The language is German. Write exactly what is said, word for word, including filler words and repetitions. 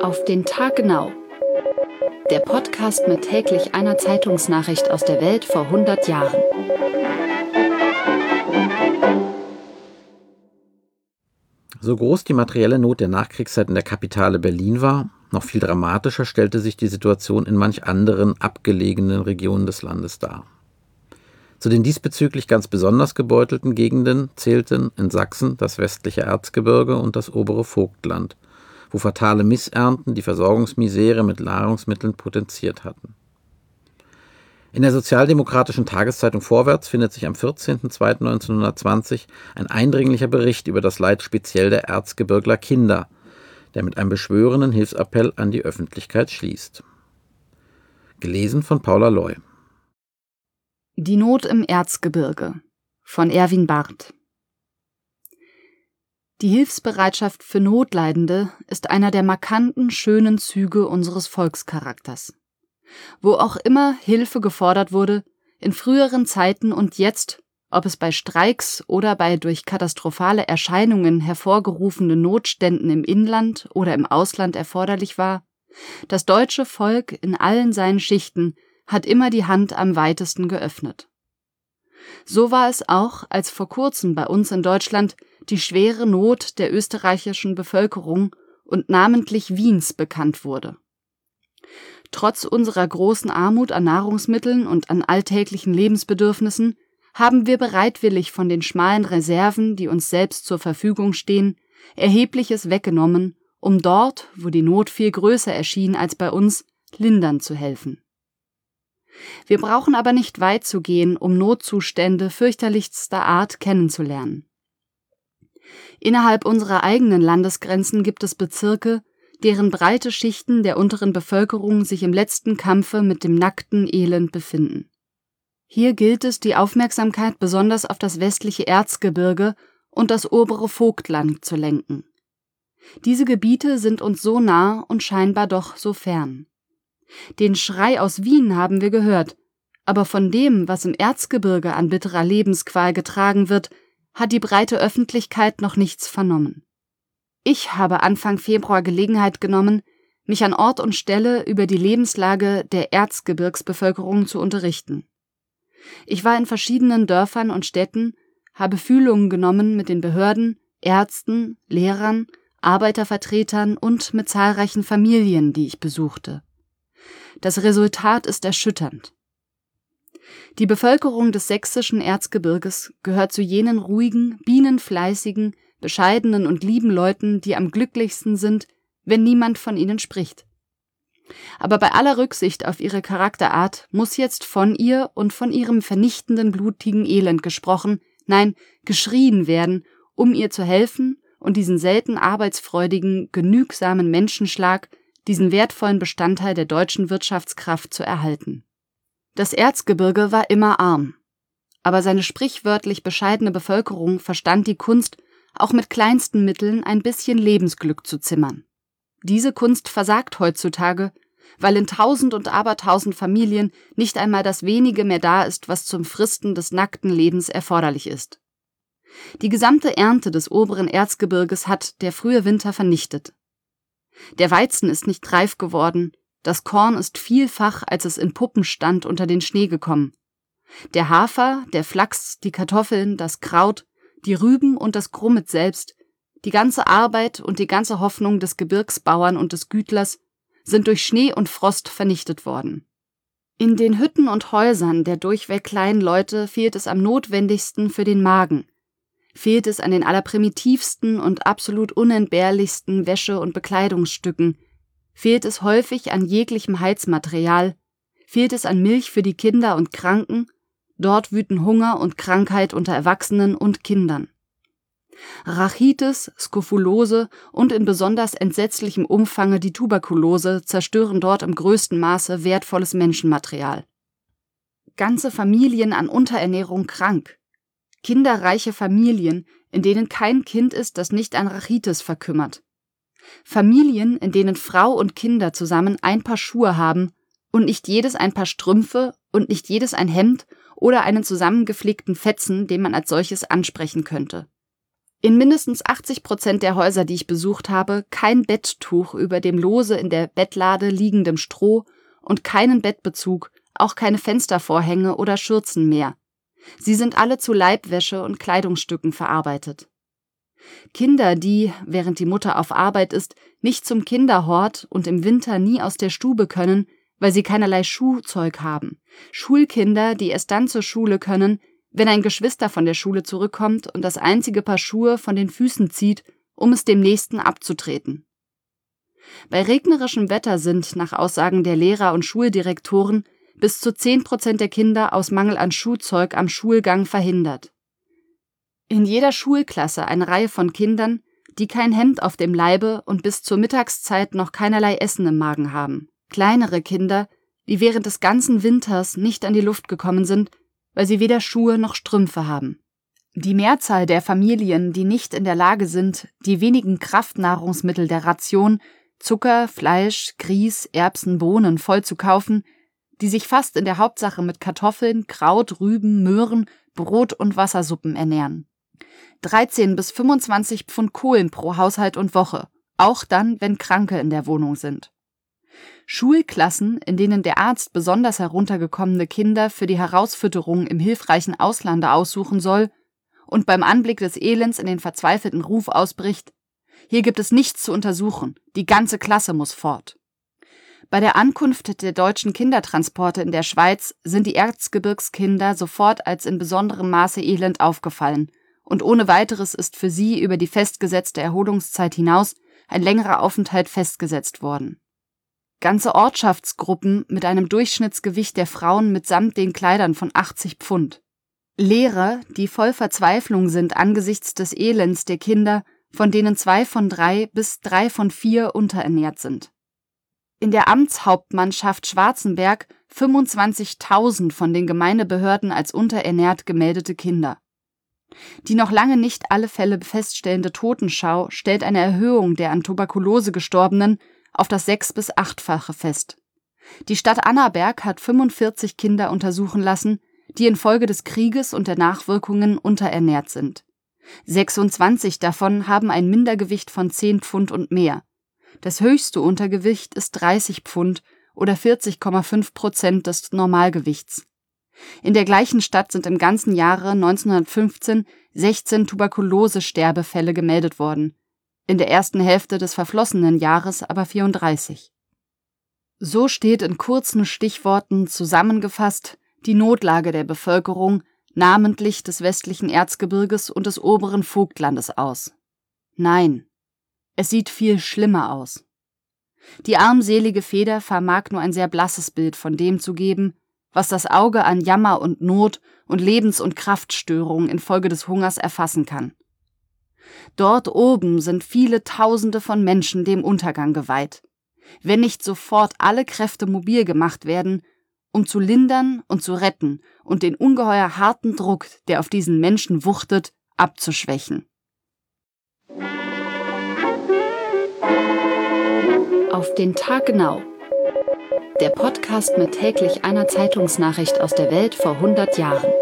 Auf den Tag genau. Der Podcast mit täglich einer Zeitungsnachricht aus der Welt vor hundert Jahren. So groß die materielle Not der Nachkriegszeit in der Kapitale Berlin war, noch viel dramatischer stellte sich die Situation in manch anderen abgelegenen Regionen des Landes dar. Zu den diesbezüglich ganz besonders gebeutelten Gegenden zählten in Sachsen das westliche Erzgebirge und das obere Vogtland, wo fatale Missernten die Versorgungsmisere mit Nahrungsmitteln potenziert hatten. In der sozialdemokratischen Tageszeitung Vorwärts findet sich am vierzehnten zweiten neunzehnhundertzwanzig ein eindringlicher Bericht über das Leid speziell der Erzgebirgler Kinder, der mit einem beschwörenden Hilfsappell an die Öffentlichkeit schließt. Gelesen von Paula Loy. Die Not im Erzgebirge von Erwin Barth. Die Hilfsbereitschaft für Notleidende ist einer der markanten, schönen Züge unseres Volkscharakters. Wo auch immer Hilfe gefordert wurde, in früheren Zeiten und jetzt, ob es bei Streiks oder bei durch katastrophale Erscheinungen hervorgerufenen Notständen im Inland oder im Ausland erforderlich war, das deutsche Volk in allen seinen Schichten hat immer die Hand am weitesten geöffnet. So war es auch, als vor kurzem bei uns in Deutschland die schwere Not der österreichischen Bevölkerung und namentlich Wiens bekannt wurde. Trotz unserer großen Armut an Nahrungsmitteln und an alltäglichen Lebensbedürfnissen haben wir bereitwillig von den schmalen Reserven, die uns selbst zur Verfügung stehen, erhebliches weggenommen, um dort, wo die Not viel größer erschien als bei uns, lindern zu helfen. Wir brauchen aber nicht weit zu gehen, um Notzustände fürchterlichster Art kennenzulernen. Innerhalb unserer eigenen Landesgrenzen gibt es Bezirke, deren breite Schichten der unteren Bevölkerung sich im letzten Kampfe mit dem nackten Elend befinden. Hier gilt es, die Aufmerksamkeit besonders auf das westliche Erzgebirge und das obere Vogtland zu lenken. Diese Gebiete sind uns so nah und scheinbar doch so fern. Den Schrei aus Wien haben wir gehört, aber von dem, was im Erzgebirge an bitterer Lebensqual getragen wird, hat die breite Öffentlichkeit noch nichts vernommen. Ich habe Anfang Februar Gelegenheit genommen, mich an Ort und Stelle über die Lebenslage der Erzgebirgsbevölkerung zu unterrichten. Ich war in verschiedenen Dörfern und Städten, habe Fühlungen genommen mit den Behörden, Ärzten, Lehrern, Arbeitervertretern und mit zahlreichen Familien, die ich besuchte. Das Resultat ist erschütternd. Die Bevölkerung des sächsischen Erzgebirges gehört zu jenen ruhigen, bienenfleißigen, bescheidenen und lieben Leuten, die am glücklichsten sind, wenn niemand von ihnen spricht. Aber bei aller Rücksicht auf ihre Charakterart muss jetzt von ihr und von ihrem vernichtenden, blutigen Elend gesprochen, nein, geschrien werden, um ihr zu helfen und diesen selten arbeitsfreudigen, genügsamen Menschenschlag, diesen wertvollen Bestandteil der deutschen Wirtschaftskraft zu erhalten. Das Erzgebirge war immer arm, aber seine sprichwörtlich bescheidene Bevölkerung verstand die Kunst, auch mit kleinsten Mitteln ein bisschen Lebensglück zu zimmern. Diese Kunst versagt heutzutage, weil in tausend und abertausend Familien nicht einmal das wenige mehr da ist, was zum Fristen des nackten Lebens erforderlich ist. Die gesamte Ernte des oberen Erzgebirges hat der frühe Winter vernichtet. Der Weizen ist nicht reif geworden, das Korn ist vielfach, als es in Puppen stand, unter den Schnee gekommen. Der Hafer, der Flachs, die Kartoffeln, das Kraut, die Rüben und das Grummet selbst, die ganze Arbeit und die ganze Hoffnung des Gebirgsbauern und des Gütlers sind durch Schnee und Frost vernichtet worden. In den Hütten und Häusern der durchweg kleinen Leute fehlt es am notwendigsten für den Magen, fehlt es an den allerprimitivsten und absolut unentbehrlichsten Wäsche- und Bekleidungsstücken, fehlt es häufig an jeglichem Heizmaterial, fehlt es an Milch für die Kinder und Kranken, dort wüten Hunger und Krankheit unter Erwachsenen und Kindern. Rachitis, Skrofulose und in besonders entsetzlichem Umfange die Tuberkulose zerstören dort im größten Maße wertvolles Menschenmaterial. Ganze Familien an Unterernährung krank. Kinderreiche Familien, in denen kein Kind ist, das nicht an Rachitis verkümmert. Familien, in denen Frau und Kinder zusammen ein Paar Schuhe haben und nicht jedes ein Paar Strümpfe und nicht jedes ein Hemd oder einen zusammengeflickten Fetzen, den man als solches ansprechen könnte. In mindestens achtzig Prozent der Häuser, die ich besucht habe, kein Betttuch über dem lose in der Bettlade liegendem Stroh und keinen Bettbezug, auch keine Fenstervorhänge oder Schürzen mehr. Sie sind alle zu Leibwäsche und Kleidungsstücken verarbeitet. Kinder, die, während die Mutter auf Arbeit ist, nicht zum Kinderhort und im Winter nie aus der Stube können, weil sie keinerlei Schuhzeug haben. Schulkinder, die erst dann zur Schule können, wenn ein Geschwister von der Schule zurückkommt und das einzige Paar Schuhe von den Füßen zieht, um es dem Nächsten abzutreten. Bei regnerischem Wetter sind, nach Aussagen der Lehrer und Schuldirektoren, bis zu zehn Prozent der Kinder aus Mangel an Schuhzeug am Schulgang verhindert. In jeder Schulklasse eine Reihe von Kindern, die kein Hemd auf dem Leibe und bis zur Mittagszeit noch keinerlei Essen im Magen haben. Kleinere Kinder, die während des ganzen Winters nicht an die Luft gekommen sind, weil sie weder Schuhe noch Strümpfe haben. Die Mehrzahl der Familien, die nicht in der Lage sind, die wenigen Kraftnahrungsmittel der Ration, Zucker, Fleisch, Grieß, Erbsen, Bohnen voll zu kaufen, die sich fast in der Hauptsache mit Kartoffeln, Kraut, Rüben, Möhren, Brot und Wassersuppen ernähren. dreizehn bis fünfundzwanzig Pfund Kohlen pro Haushalt und Woche, auch dann, wenn Kranke in der Wohnung sind. Schulklassen, in denen der Arzt besonders heruntergekommene Kinder für die Herausfütterung im hilfreichen Auslande aussuchen soll und beim Anblick des Elends in den verzweifelten Ruf ausbricht: Hier gibt es nichts zu untersuchen, die ganze Klasse muss fort. Bei der Ankunft der deutschen Kindertransporte in der Schweiz sind die Erzgebirgskinder sofort als in besonderem Maße elend aufgefallen, und ohne weiteres ist für sie über die festgesetzte Erholungszeit hinaus ein längerer Aufenthalt festgesetzt worden. Ganze Ortschaftsgruppen mit einem Durchschnittsgewicht der Frauen mitsamt den Kleidern von achtzig Pfund. Lehrer, die voll Verzweiflung sind angesichts des Elends der Kinder, von denen zwei von drei bis drei von vier unterernährt sind. In der Amtshauptmannschaft Schwarzenberg fünfundzwanzigtausend von den Gemeindebehörden als unterernährt gemeldete Kinder. Die noch lange nicht alle Fälle feststellende Totenschau stellt eine Erhöhung der an Tuberkulose Gestorbenen auf das sechs- bis achtfache fest. Die Stadt Annaberg hat fünfundvierzig Kinder untersuchen lassen, die infolge des Krieges und der Nachwirkungen unterernährt sind. sechsundzwanzig davon haben ein Mindergewicht von zehn Pfund und mehr. Das höchste Untergewicht ist dreißig Pfund oder vierzig Komma fünf Prozent des Normalgewichts. In der gleichen Stadt sind im ganzen Jahre neunzehnhundertfünfzehn sechzehn Tuberkulose-Sterbefälle gemeldet worden, in der ersten Hälfte des verflossenen Jahres aber vierunddreißig. So steht in kurzen Stichworten zusammengefasst die Notlage der Bevölkerung, namentlich des westlichen Erzgebirges und des oberen Vogtlandes aus. Nein, es sieht viel schlimmer aus. Die armselige Feder vermag nur ein sehr blasses Bild von dem zu geben, was das Auge an Jammer und Not und Lebens- und Kraftstörungen infolge des Hungers erfassen kann. Dort oben sind viele Tausende von Menschen dem Untergang geweiht, wenn nicht sofort alle Kräfte mobil gemacht werden, um zu lindern und zu retten und den ungeheuer harten Druck, der auf diesen Menschen wuchtet, abzuschwächen. Auf den Tag genau. Der Podcast mit täglich einer Zeitungsnachricht aus der Welt vor hundert Jahren.